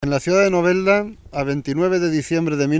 En la ciudad de Novelda, a 29 de diciembre de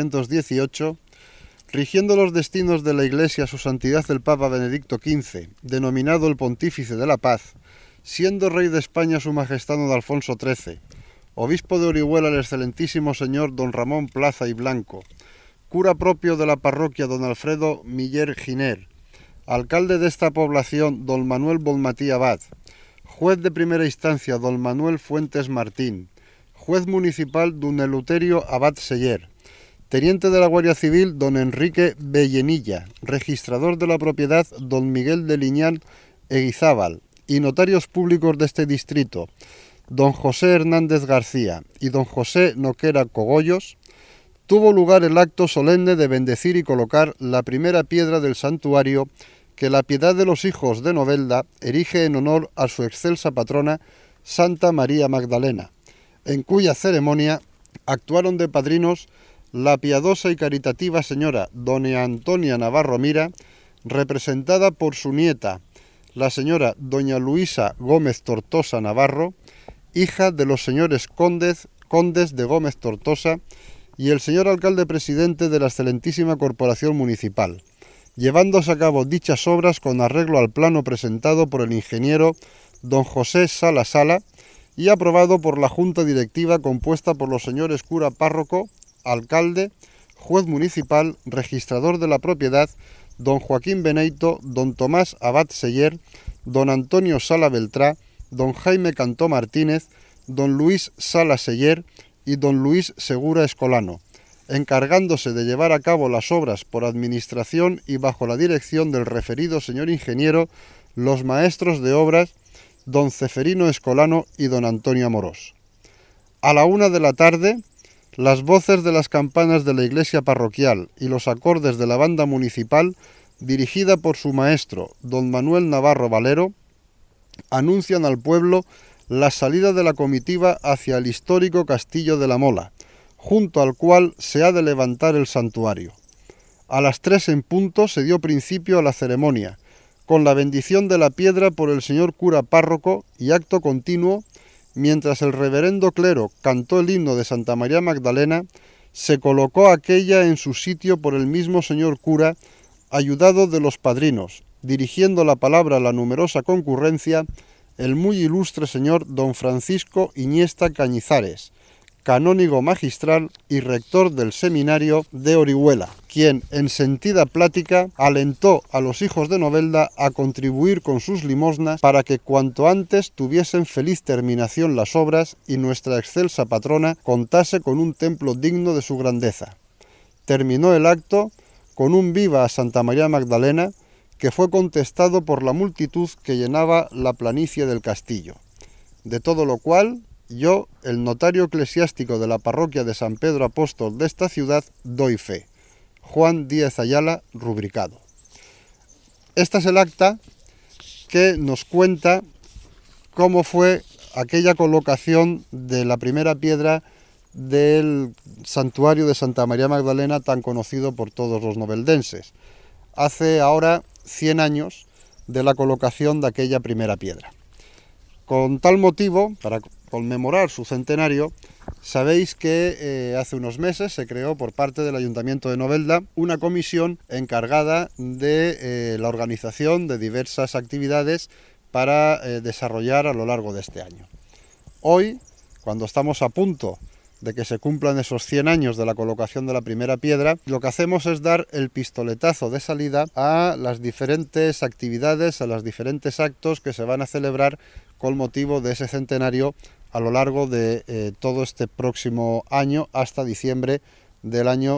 1918, rigiendo los destinos de la Iglesia su santidad el Papa Benedicto XV, denominado el Pontífice de la Paz, siendo rey de España su majestad don Alfonso XIII, obispo de Orihuela el excelentísimo señor don Ramón Plaza y Blanco, cura propio de la parroquia don Alfredo Miller Giner, alcalde de esta población don Manuel Bonmatí Abad, juez de primera instancia don Manuel Fuentes Martín, juez municipal don Eleuterio Abad Seller, teniente de la Guardia Civil don Enrique Bellenilla, registrador de la propiedad don Miguel de Liñán Eguizábal y notarios públicos de este distrito don José Hernández García y don José Noquera Cogollos, tuvo lugar el acto solemne de bendecir y colocar la primera piedra del santuario que la Piedad de los Hijos de Novelda erige en honor a su excelsa patrona Santa María Magdalena, en cuya ceremonia actuaron de padrinos la piadosa y caritativa señora doña Antonia Navarro Mira, representada por su nieta, la señora doña Luisa Gómez Tortosa Navarro, hija de los señores condes de Gómez Tortosa, y el señor alcalde presidente de la excelentísima corporación municipal, llevándose a cabo dichas obras con arreglo al plano presentado por el ingeniero don José Sala Sala y aprobado por la Junta Directiva compuesta por los señores cura párroco, alcalde, juez municipal, registrador de la propiedad, don Joaquín Beneito, don Tomás Abad Seller, don Antonio Sala Beltrá, don Jaime Cantó Martínez, don Luis Sala Seller y don Luis Segura Escolano, encargándose de llevar a cabo las obras por administración y bajo la dirección del referido señor ingeniero, los maestros de obras, don Ceferino Escolano y don Antonio Amorós. A la 1 de la tarde, las voces de las campanas de la iglesia parroquial y los acordes de la banda municipal, dirigida por su maestro, don Manuel Navarro Valero, anuncian al pueblo la salida de la comitiva hacia el histórico Castillo de la Mola, junto al cual se ha de levantar el santuario. A las 3 en punto se dio principio a la ceremonia, con la bendición de la piedra por el señor cura párroco y acto continuo, mientras el reverendo clero cantó el himno de Santa María Magdalena, se colocó aquella en su sitio por el mismo señor cura, ayudado de los padrinos, dirigiendo la palabra a la numerosa concurrencia, el muy ilustre señor don Francisco Iniesta Cañizares, canónigo magistral y rector del seminario de Orihuela, quien en sentida plática alentó a los hijos de Novelda a contribuir con sus limosnas para que cuanto antes tuviesen feliz terminación las obras y nuestra excelsa patrona contase con un templo digno de su grandeza. Terminó el acto con un viva a Santa María Magdalena, que fue contestado por la multitud que llenaba la planicie del castillo. De todo lo cual, yo, el notario eclesiástico de la parroquia de San Pedro Apóstol de esta ciudad, doy fe. Juan Díaz Ayala, rubricado. Esta es el acta que nos cuenta cómo fue aquella colocación de la primera piedra del santuario de Santa María Magdalena, tan conocido por todos los noveldenses. Hace ahora 100 años de la colocación de aquella primera piedra. Con tal motivo, para conmemorar su centenario, sabéis que hace unos meses se creó por parte del Ayuntamiento de Novelda una comisión encargada de la organización de diversas actividades para desarrollar a lo largo de este año. Hoy, cuando estamos a punto de que se cumplan esos 100 años de la colocación de la primera piedra, lo que hacemos es dar el pistoletazo de salida a las diferentes actividades, a los diferentes actos que se van a celebrar con motivo de ese centenario a lo largo de todo este próximo año hasta diciembre del año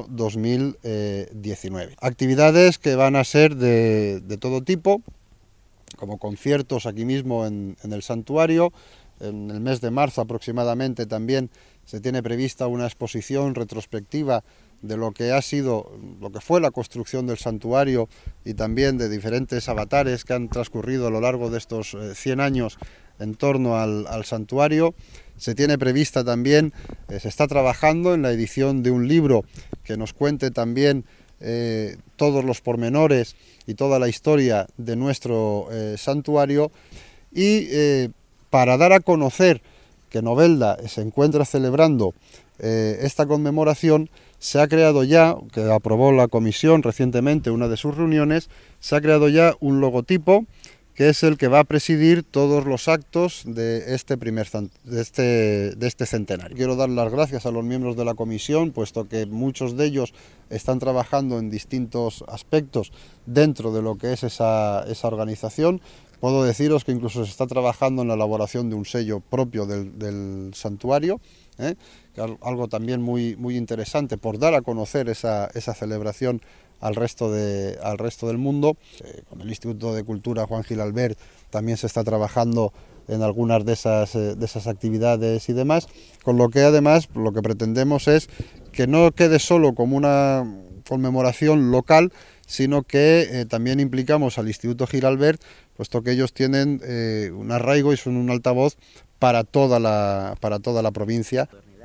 2019. Actividades que van a ser de todo tipo, como conciertos aquí mismo en el santuario. En el mes de marzo aproximadamente también se tiene prevista una exposición retrospectiva de lo que fue la construcción del santuario y también de diferentes avatares que han transcurrido a lo largo de estos 100 años en torno al santuario. Se tiene prevista también, se está trabajando en la edición de un libro que nos cuente también todos los pormenores y toda la historia de nuestro santuario y para dar a conocer que Novelda se encuentra celebrando esta conmemoración, se ha creado ya, que aprobó la comisión recientemente una de sus reuniones, se ha creado ya un logotipo que es el que va a presidir todos los actos de este centenario. Quiero dar las gracias a los miembros de la comisión, puesto que muchos de ellos están trabajando en distintos aspectos dentro de lo que es esa organización. Puedo deciros que incluso se está trabajando en la elaboración de un sello propio del santuario, algo también muy interesante por dar a conocer esa celebración al resto del mundo. Con el Instituto de Cultura Juan Gil Albert también se está trabajando en algunas de esas actividades y demás, con lo que además lo que pretendemos es que no quede solo como una conmemoración local, sino que también implicamos al Instituto Gil Albert, puesto que ellos tienen un arraigo y son un altavoz para toda la provincia.